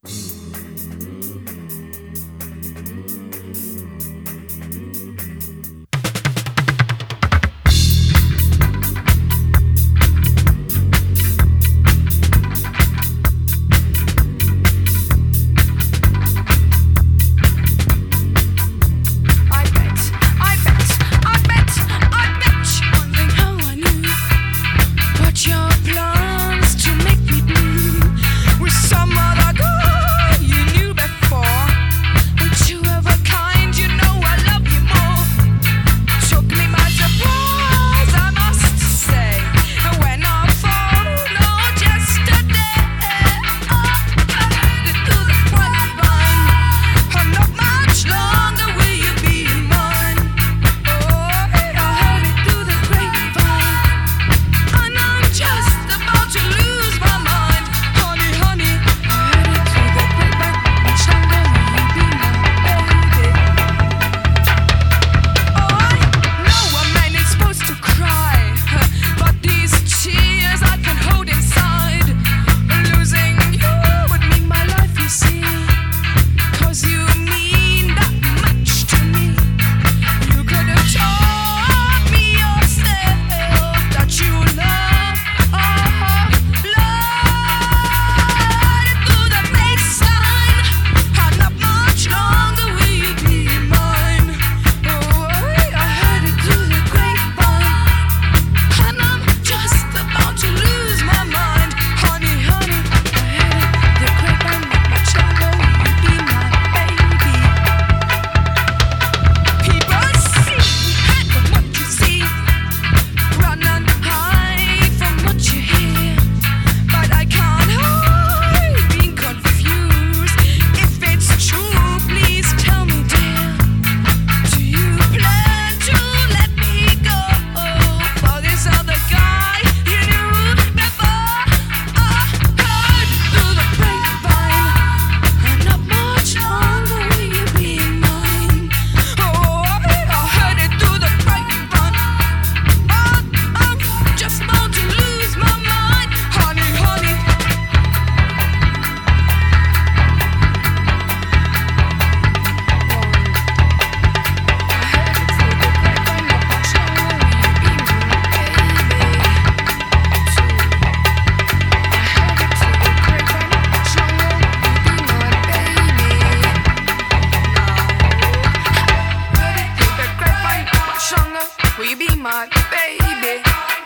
Will you be my baby?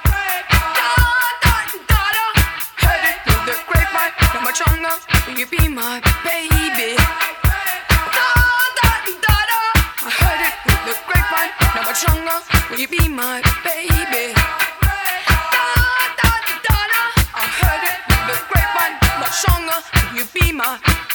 Heard it through the grapevine, not much longer. Will you be my baby? I heard it through the grapevine, not much longer. Will you be my baby? I heard it through the grapevine, much longer. Will you be my